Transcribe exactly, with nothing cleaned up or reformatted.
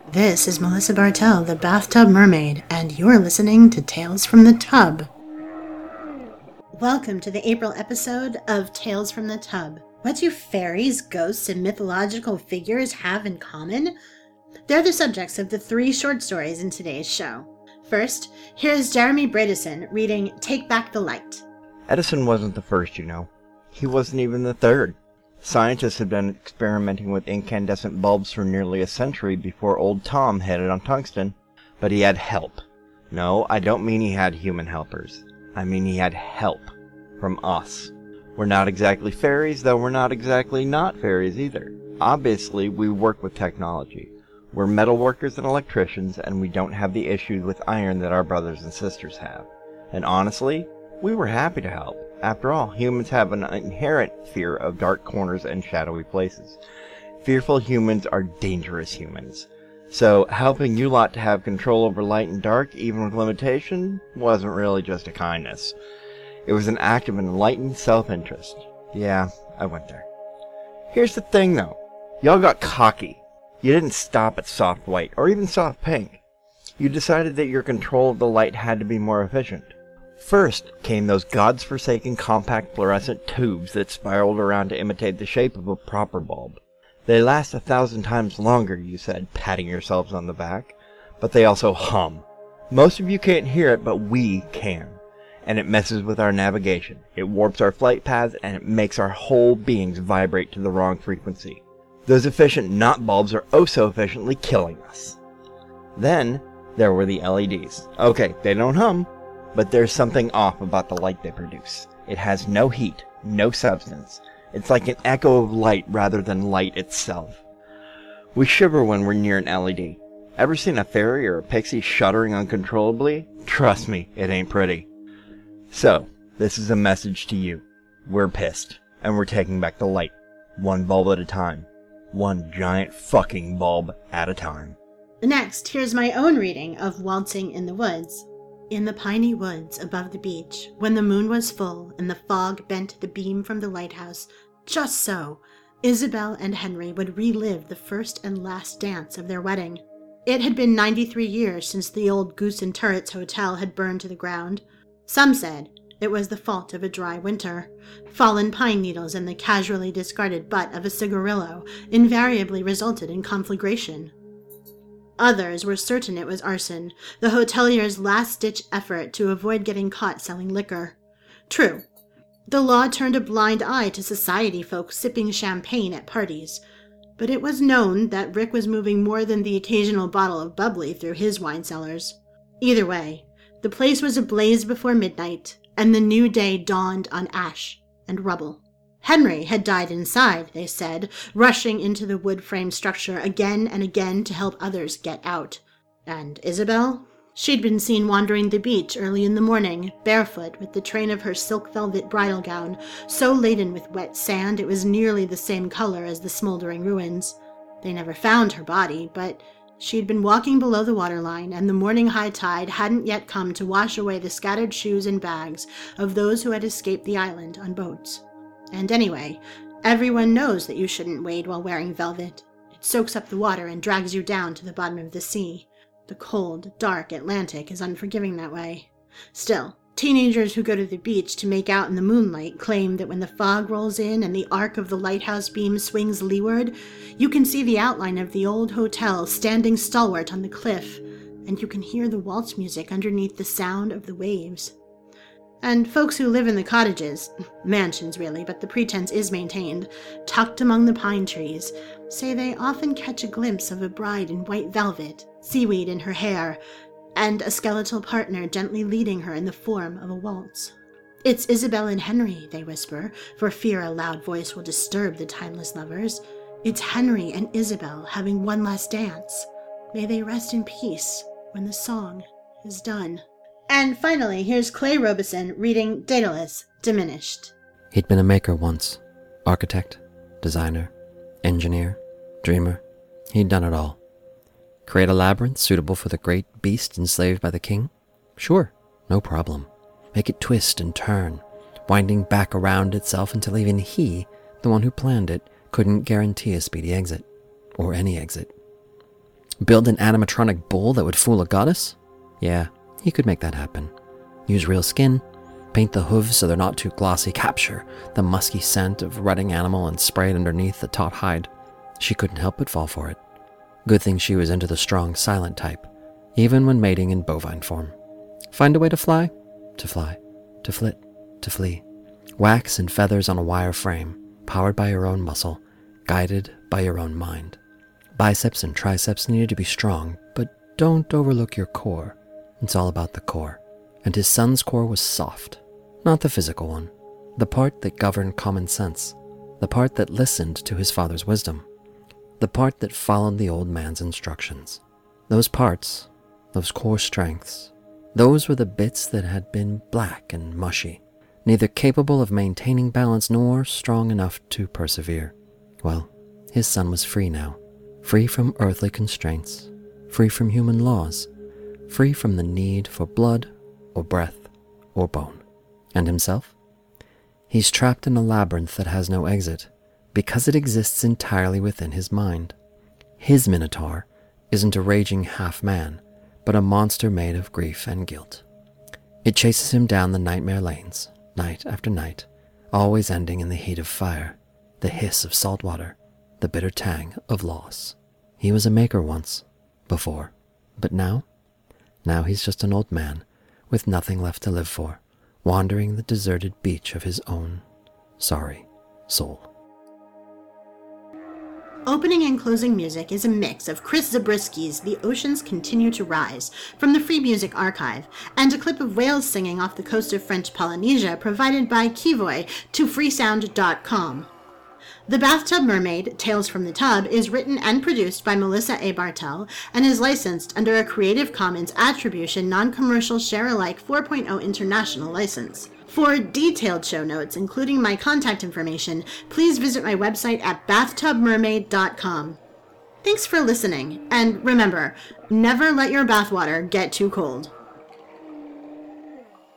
This is Melissa Bartell, the Bathtub Mermaid, and you're listening to Tales from the Tub. Welcome to the April episode of Tales from the Tub. What do fairies, ghosts, and mythological figures have in common? They're the subjects of the three short stories in today's show. First, here's Jeremy Bredesen reading Take Back the Light. Edison wasn't the first, you know. He wasn't even the third. Scientists had been experimenting with incandescent bulbs for nearly a century before old Tom hit it on tungsten. But he had help. No, I don't mean he had human helpers. I mean he had help from us. We're not exactly fairies, though we're not exactly not fairies either. Obviously, we work with technology. We're metal workers and electricians, and we don't have the issues with iron that our brothers and sisters have. And honestly, we were happy to help. After all, humans have an inherent fear of dark corners and shadowy places. Fearful humans are dangerous humans. So, helping you lot to have control over light and dark, even with limitation, wasn't really just a kindness. It was an act of enlightened self-interest. Yeah, I went there. Here's the thing, though. Y'all got cocky. You didn't stop at soft white, or even soft pink. You decided that your control of the light had to be more efficient. First came those god's-forsaken compact fluorescent tubes that spiraled around to imitate the shape of a proper bulb. They last a thousand times longer, you said, patting yourselves on the back. But they also hum. Most of you can't hear it, but we can. And it messes with our navigation. It warps our flight paths, and it makes our whole beings vibrate to the wrong frequency. Those efficient not bulbs are oh so efficiently killing us. Then, there were the L E Ds. Okay, they don't hum. But there's something off about the light they produce. It has no heat, no substance. It's like an echo of light rather than light itself. We shiver when we're near an L E D. Ever seen a fairy or a pixie shuddering uncontrollably? Trust me, it ain't pretty. So, this is a message to you. We're pissed, and we're taking back the light. One bulb at a time. One giant fucking bulb at a time. Next, here's my own reading of Waltzing in the Woods. In the piney woods above the beach, when the moon was full and the fog bent the beam from the lighthouse, just so, Isabel and Henry would relive the first and last dance of their wedding. It had been ninety-three years since the old Goose and Turrets Hotel had burned to the ground. Some said it was the fault of a dry winter. Fallen pine needles and the casually discarded butt of a cigarillo invariably resulted in conflagration. Others were certain it was arson, the hotelier's last-ditch effort to avoid getting caught selling liquor. True, the law turned a blind eye to society folk sipping champagne at parties, but it was known that Rick was moving more than the occasional bottle of bubbly through his wine cellars. Either way, the place was ablaze before midnight, and the new day dawned on ash and rubble. Henry had died inside, they said, rushing into the wood-frame structure again and again to help others get out. And Isabel? She'd been seen wandering the beach early in the morning, barefoot, with the train of her silk velvet bridal gown, so laden with wet sand it was nearly the same color as the smoldering ruins. They never found her body, but she'd been walking below the waterline, and the morning high tide hadn't yet come to wash away the scattered shoes and bags of those who had escaped the island on boats. And anyway, everyone knows that you shouldn't wade while wearing velvet. It soaks up the water and drags you down to the bottom of the sea. The cold, dark Atlantic is unforgiving that way. Still, teenagers who go to the beach to make out in the moonlight claim that when the fog rolls in and the arc of the lighthouse beam swings leeward, you can see the outline of the old hotel standing stalwart on the cliff, and you can hear the waltz music underneath the sound of the waves. And folks who live in the cottages, mansions really, but the pretense is maintained, tucked among the pine trees, say they often catch a glimpse of a bride in white velvet, seaweed in her hair, and a skeletal partner gently leading her in the form of a waltz. It's Isabel and Henry, they whisper, for fear a loud voice will disturb the timeless lovers. It's Henry and Isabel having one last dance. May they rest in peace when the song is done. And finally, here's Clay Robeson reading Daedalus, Diminished. He'd been a maker once. Architect, designer, engineer, dreamer. He'd done it all. Create a labyrinth suitable for the great beast enslaved by the king? Sure, no problem. Make it twist and turn, winding back around itself until even he, the one who planned it, couldn't guarantee a speedy exit. Or any exit. Build an animatronic bull that would fool a goddess? Yeah, he could make that happen. Use real skin, paint the hooves so they're not too glossy, capture the musky scent of rutting animal and spray it underneath the taut hide. She couldn't help but fall for it. Good thing she was into the strong, silent type, even when mating in bovine form. Find a way to fly? To fly. To flit. To flee. Wax and feathers on a wire frame, powered by your own muscle, guided by your own mind. Biceps and triceps needed to be strong, but don't overlook your core. It's all about the core. And his son's core was soft, not the physical one, the part that governed common sense, the part that listened to his father's wisdom, the part that followed the old man's instructions. Those parts, those core strengths, those were the bits that had been black and mushy, neither capable of maintaining balance nor strong enough to persevere. Well, his son was free now, free from earthly constraints, free from human laws, free from the need for blood or breath or bone. And himself? He's trapped in a labyrinth that has no exit, because it exists entirely within his mind. His Minotaur isn't a raging half-man, but a monster made of grief and guilt. It chases him down the nightmare lanes, night after night, always ending in the heat of fire, the hiss of salt water, the bitter tang of loss. He was a maker once, before, but now? Now he's just an old man, with nothing left to live for, wandering the deserted beach of his own sorry soul. Opening and closing music is a mix of Chris Zabrisky's The Oceans Continue to Rise from the Free Music Archive, and a clip of whales singing off the coast of French Polynesia provided by Kivoy to freesound dot com. The Bathtub Mermaid, Tales from the Tub, is written and produced by Melissa A. Bartel and is licensed under a Creative Commons Attribution Non-Commercial Share-alike four point oh International License. For detailed show notes, including my contact information, please visit my website at bathtub mermaid dot com. Thanks for listening, and remember, never let your bathwater get too cold.